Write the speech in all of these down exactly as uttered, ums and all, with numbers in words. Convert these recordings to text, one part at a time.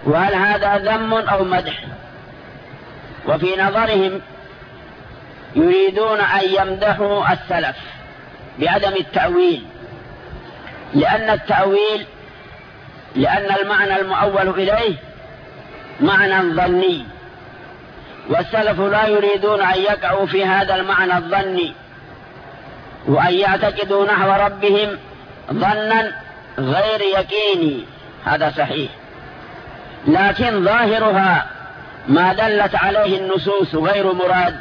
وهل هذا ذم أو مدح؟ وفي نظرهم يريدون أن يمدحوا السلف بعدم التأويل، لأن التأويل لأن المعنى المؤول إليه معنى ظني، والسلف لا يريدون أن يقعوا في هذا المعنى الظني وأن يعتقدوا نحو ربهم ظنا غير يقيني، هذا صحيح، لكن ظاهرها ما دلت عليه النصوص غير مراد.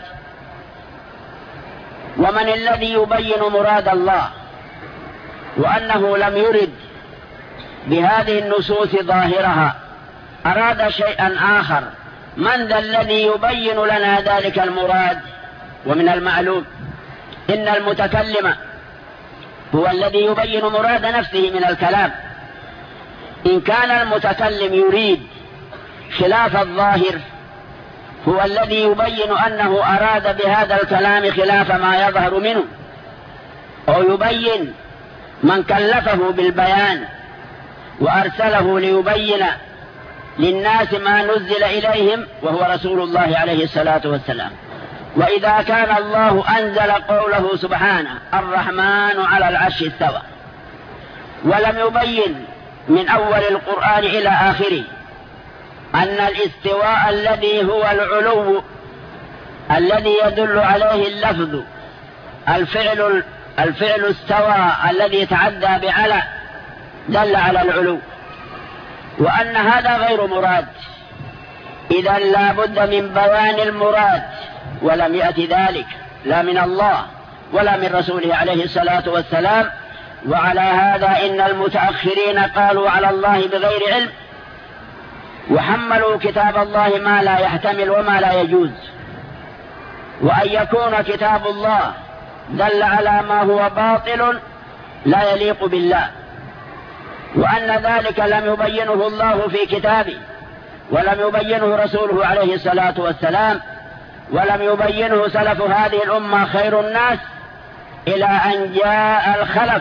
ومن الذي يبين مراد الله وأنه لم يرد بهذه النصوص ظاهرها، أراد شيئا آخر؟ من ذا الذي يبين لنا ذلك المراد؟ ومن المعلوم إن المتكلم هو الذي يبين مراد نفسه من الكلام. إن كان المتكلم يريد خلاف الظاهر، هو الذي يبين أنه أراد بهذا الكلام خلاف ما يظهر منه، أو يبين من كلفه بالبيان وأرسله ليبين للناس ما نزل إليهم وهو رسول الله عليه الصلاة والسلام. وإذا كان الله أنزل قوله سبحانه الرحمن على العرش استوى، ولم يبين من أول القرآن إلى آخره أن الاستواء الذي هو العلو الذي يدل عليه اللفظ الفعل الفعل استوى الذي يتعدى بعلى دل على العلو، وأن هذا غير مراد، إذا لا بد من بيان المراد، ولم يأتي ذلك لا من الله ولا من رسوله عليه الصلاة والسلام. وعلى هذا إن المتأخرين قالوا على الله بغير علم، وحملوا كتاب الله ما لا يحتمل وما لا يجوز. وأن يكون كتاب الله دل على ما هو باطل لا يليق بالله، وأن ذلك لم يبينه الله في كتابه، ولم يبينه رسوله عليه الصلاة والسلام، ولم يبينه سلف هذه الأمة خير الناس، إلى أن جاء الخلف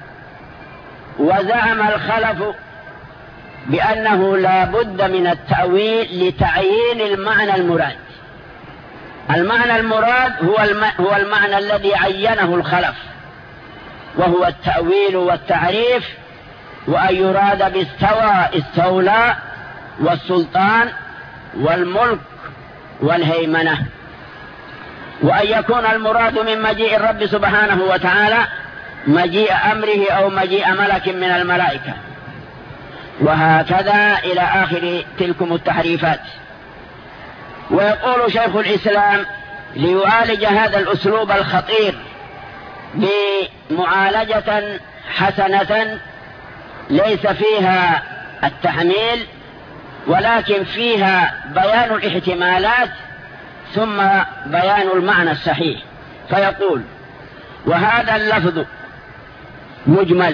وزعم الخلف بأنه لا بد من التأويل لتعيين المعنى المراد. المعنى المراد هو هو المعنى الذي عينه الخلف، وهو التأويل والتعريف، وأن يراد باستوى استولى والسلطان والملك والهيمنة، وأن يكون المراد من مجيء الرب سبحانه وتعالى مجيء أمره أو مجيء ملك من الملائكة، وهكذا إلى آخر تلكم التحريفات. ويقول شيخ الإسلام ليعالج هذا الأسلوب الخطير بمعالجة حسنة ليس فيها التحميل ولكن فيها بيان الاحتمالات ثم بيان المعنى الصحيح، فيقول: وهذا اللفظ مجمل.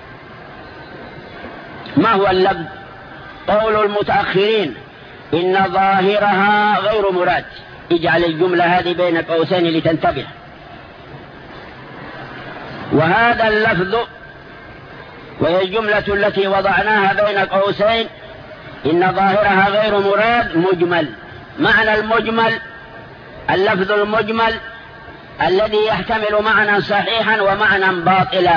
ما هو اللفظ؟ قول المتأخرين إن ظاهرها غير مراد. اجعل الجملة هذه بين قوسين لتنتبه. وهذا اللفظ، وهي الجملة التي وضعناها بين قوسين، إن ظاهرها غير مراد مجمل. معنى المجمل اللفظ المجمل الذي يحتمل معنى صحيحا ومعنى باطلا.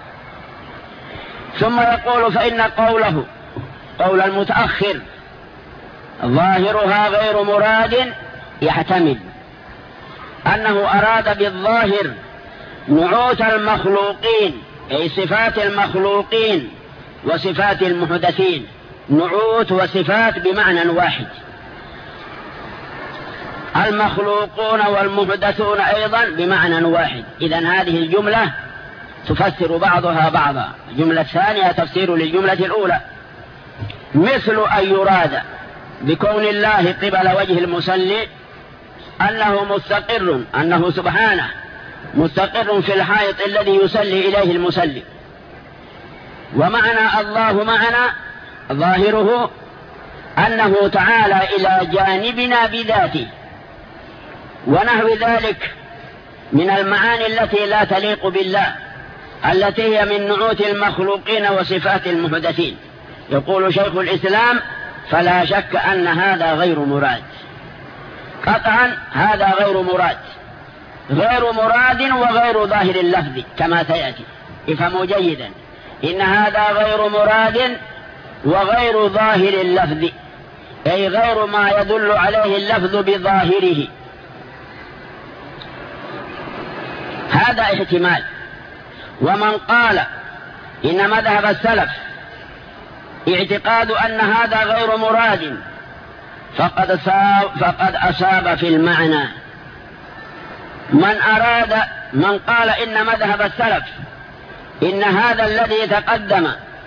ثم يقول: فإن قوله قول المتأخر ظاهرها غير مراد يحتمل أنه أراد بالظاهر نعوت المخلوقين، أي صفات المخلوقين وصفات المحدثين، نعوت وصفات بمعنى واحد. المخلوقون والمحدثون أيضا بمعنى واحد. إذن هذه الجملة تفسر بعضها بعضا. الجملة الثانية تفسير للجملة الأولى، مثل أن يراد بكون الله قبل وجه المصلي أنه مستقر، أنه سبحانه مستقر في الحائط الذي يصلي إليه المصلي. ومعنى الله معنا ظاهره أنه تعالى إلى جانبنا بذاته، ونحو ذلك من المعاني التي لا تليق بالله، التي هي من نعوت المخلوقين وصفات المحدثين. يقول شيخ الإسلام: فلا شك أن هذا غير مراد، قطعا هذا غير مراد، غير مراد وغير ظاهر اللفظ كما سيأتي. افهموا جيدا، إن هذا غير مراد وغير ظاهر اللفظ، أي غير ما يدل عليه اللفظ بظاهره. هذا احتمال. ومن قال إن مذهب السلف اعتقاد أن هذا غير مراد فقد فقد أصاب في المعنى. من أراد من قال إن مذهب السلف إن هذا الذي تقدم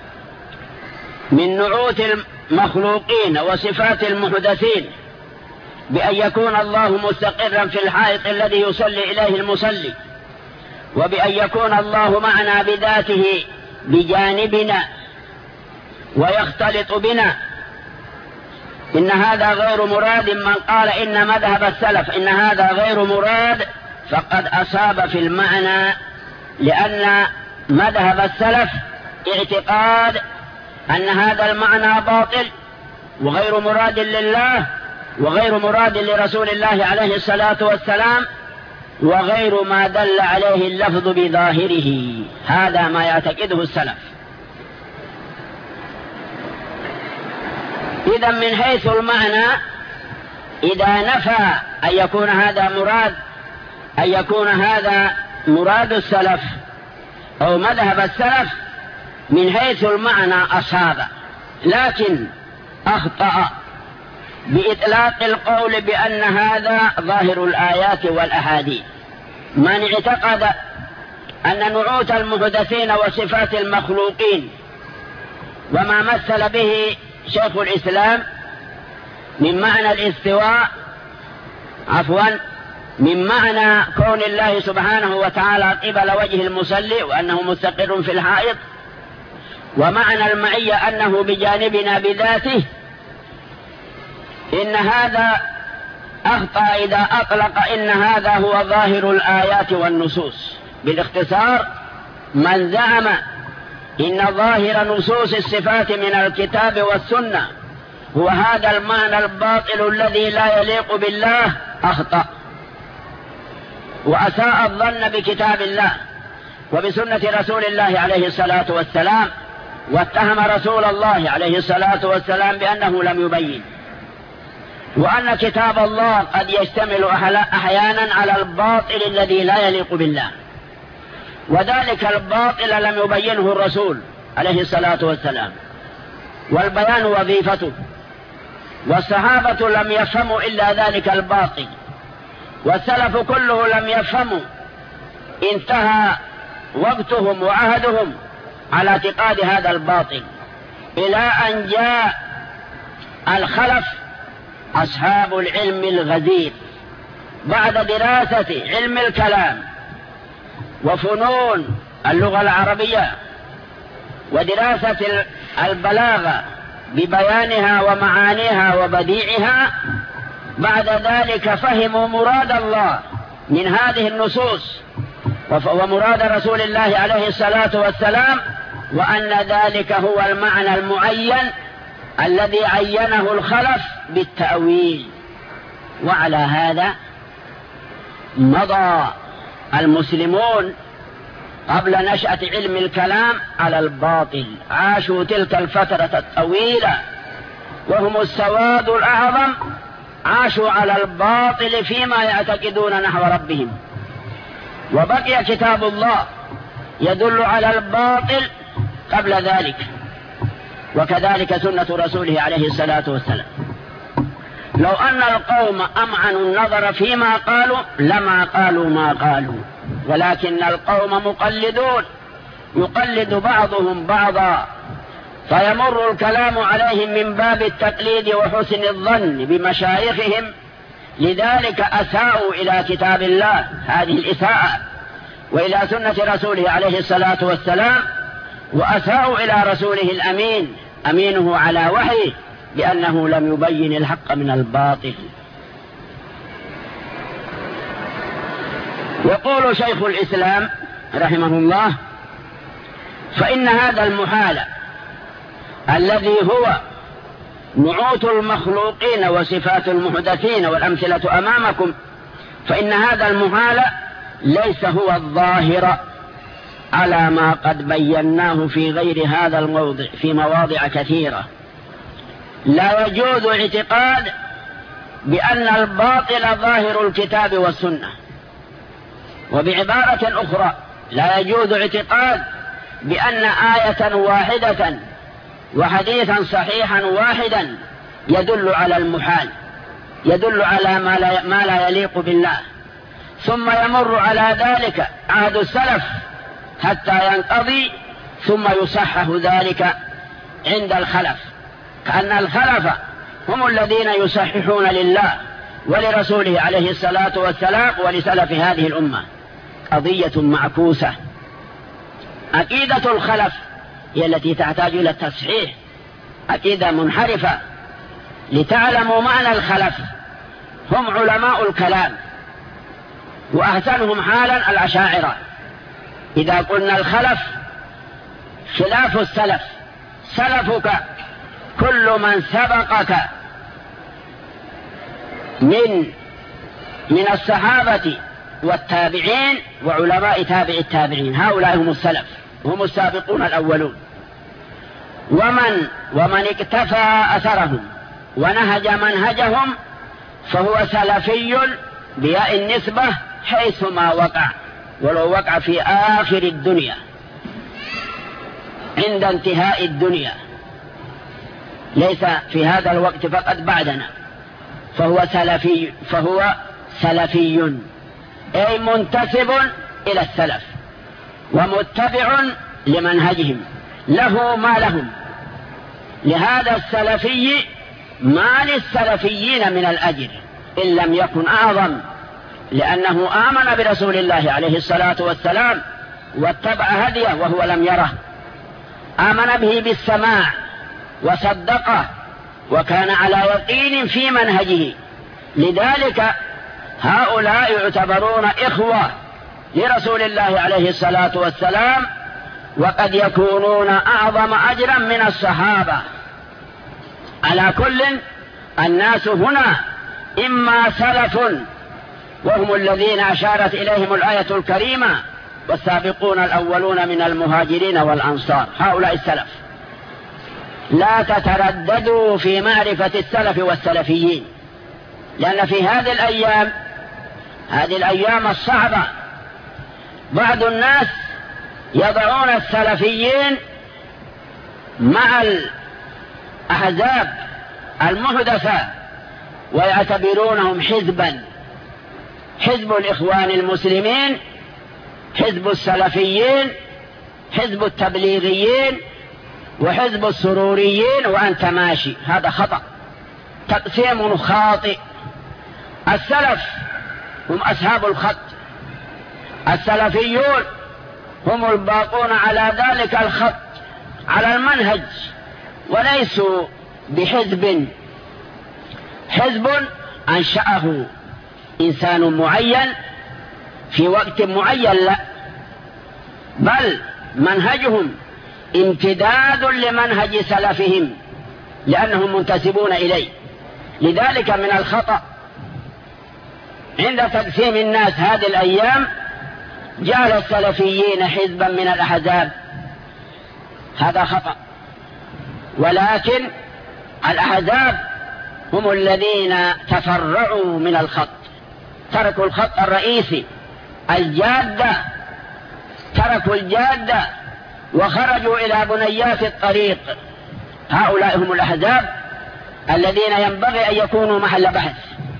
من نعوت المخلوقين وصفات المحدثين بأن يكون الله مستقرا في الحائط الذي يصلي إليه المصلي، وبأن يكون الله معنا بذاته بجانبنا ويختلط بنا، إن هذا غير مراد. من قال إن مذهب السلف إن هذا غير مراد فقد أصاب في المعنى، لأن مذهب السلف اعتقاد أن هذا المعنى باطل وغير مراد لله وغير مراد لرسول الله عليه الصلاة والسلام، وغير ما دل عليه اللفظ بظاهره. هذا ما يعتقده السلف. إذا من حيث المعنى، إذا نفى أن يكون هذا مراد أن يكون هذا مراد السلف أو مذهب السلف، من حيث المعنى أصاب، لكن أخطأ بإطلاق القول بأن هذا ظاهر الآيات والأحاديث. من اعتقد أن نعوت المحدثين وصفات المخلوقين وما مثل به شيخ الإسلام من معنى الاستواء عفوا من معنى كون الله سبحانه وتعالى قبل وجه المصلي وأنه مستقر في الحائط، ومعنى المعية أنه بجانبنا بذاته، إن هذا أخطأ إذا أطلق إن هذا هو ظاهر الآيات والنصوص. بالاختصار، من زعم إن ظاهر نصوص الصفات من الكتاب والسنة هو هذا المعنى الباطل الذي لا يليق بالله أخطأ وأساء الظن بكتاب الله وبسنة رسول الله عليه الصلاة والسلام، واتهم رسول الله عليه الصلاة والسلام بأنه لم يبين، وأن كتاب الله قد يشتمل أحيانا على الباطل الذي لا يليق بالله، وذلك الباطل لم يبينه الرسول عليه الصلاة والسلام، والبيان وظيفته، والصحابة لم يفهموا إلا ذلك الباطل، والسلف كله لم يفهموا. انتهى وقتهم وعهدهم على اعتقاد هذا الباطل إلى أن جاء الخلف أصحاب العلم الغزير بعد دراسة علم الكلام وفنون اللغة العربية ودراسة البلاغة ببيانها ومعانيها وبديعها. بعد ذلك فهموا مراد الله من هذه النصوص ومراد رسول الله عليه الصلاة والسلام، وأن ذلك هو المعنى المعين الذي عينه الخلف بالتأويل. وعلى هذا مضى المسلمون قبل نشأة علم الكلام على الباطل، عاشوا تلك الفترة الطويلة وهم السواد الأعظم، عاشوا على الباطل فيما يعتقدون نحو ربهم، وبقي كتاب الله يدل على الباطل قبل ذلك، وكذلك سنة رسوله عليه الصلاة والسلام. لو أن القوم أمعنوا النظر فيما قالوا لما قالوا ما قالوا، ولكن القوم مقلدون، يقلد بعضهم بعضا، فيمر الكلام عليهم من باب التقليد وحسن الظن بمشايخهم، لذلك أساءوا إلى كتاب الله هذه الإساءة، وإلى سنة رسوله عليه الصلاة والسلام، وأساءوا إلى رسوله الأمين أمينه على وحيه بأنه لم يبين الحق من الباطل. يقول شيخ الإسلام رحمه الله: فإن هذا المحال الذي هو نعوت المخلوقين وصفات المحدثين والأمثلة أمامكم، فإن هذا المحال ليس هو الظاهر على ما قد بيناه في غير هذا الموضع في مواضع كثيرة. لا يجوز اعتقاد بأن الباطل ظاهر الكتاب والسنة، وبعبارة أخرى لا يجوز اعتقاد بأن آية واحدة وحديثا صحيحا واحدا يدل على المحال، يدل على ما لا, ما لا يليق بالله، ثم يمر على ذلك عهد السلف حتى ينقضي ثم يصحح ذلك عند الخلف، كأن الخلف هم الذين يصححون لله ولرسوله عليه الصلاة والسلام ولسلف هذه الأمة. قضية معكوسة. عقيدة الخلف هي التي تحتاج إلى التصحيح، عقيدة منحرفة. لتعلموا معنى الخلف، هم علماء الكلام، وأحسنهم حالا الأشاعرة. إذا قلنا الخلف خلاف السلف، سلفك كل من سبقك من من الصحابة والتابعين وعلماء تابع التابعين، هؤلاء هم السلف، هم السابقون الأولون. ومن ومن اكتفى أثرهم ونهج منهجهم فهو سلفي بياء النسبة حيثما وقع، ولو وقع في آخر الدنيا عند انتهاء الدنيا، ليس في هذا الوقت فقط بعدنا، فهو سلفي فهو سلفي أي منتسب إلى السلف ومتبع لمنهجهم، له ما لهم. لهذا السلفي ما للسلفيين من الأجر إن لم يكن أعظم، لأنه آمن برسول الله عليه الصلاة والسلام واتبع هديه وهو لم يره، آمن به بالسماع وصدقه وكان على يقين في منهجه. لذلك هؤلاء يعتبرون إخوة لرسول الله عليه الصلاة والسلام، وقد يكونون أعظم أجرا من الصحابة. على كل الناس هنا إما سلف وهم الذين أشارت إليهم الآية الكريمة والسابقون الأولون من المهاجرين والأنصار، هؤلاء السلف. لا تترددوا في معرفة السلف والسلفيين، لأن في هذه الأيام هذه الأيام الصعبة بعض الناس يضعون السلفيين مع الأحزاب المحدثة ويعتبرونهم حزبا، حزب الإخوان المسلمين، حزب السلفيين، حزب التبليغيين، وحزب السروريين، وأنت ماشي. هذا خطأ، تقسيم خاطئ. السلف هم أصحاب الخط، السلفيون هم الباقون على ذلك الخط على المنهج، وليسوا بحزب حزب أنشأه إنسان معين في وقت معين، لا، بل منهجهم امتداد لمنهج سلفهم لأنهم منتسبون إليه. لذلك من الخطأ عند تقسيم الناس هذه الأيام جعل السلفيين حزبا من الأحزاب، هذا خطأ. ولكن الأحزاب هم الذين تفرعوا من الخط، تركوا الخط الرئيسي الجادة، تركوا الجادة وخرجوا إلى بنيات الطريق. هؤلاء هم الأحزاب الذين ينبغي أن يكونوا محل بحث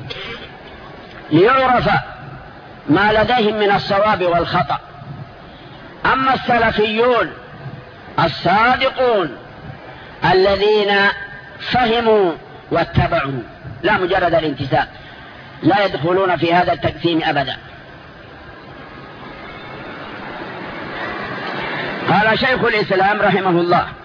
ليعرف ما لديهم من الصواب والخطأ. أما السلفيون الصادقون الذين فهموا واتبعوا لا مجرد الانتساب، لا يدخلون في هذا التقسيم أبدا. قال شيخ الإسلام رحمه الله: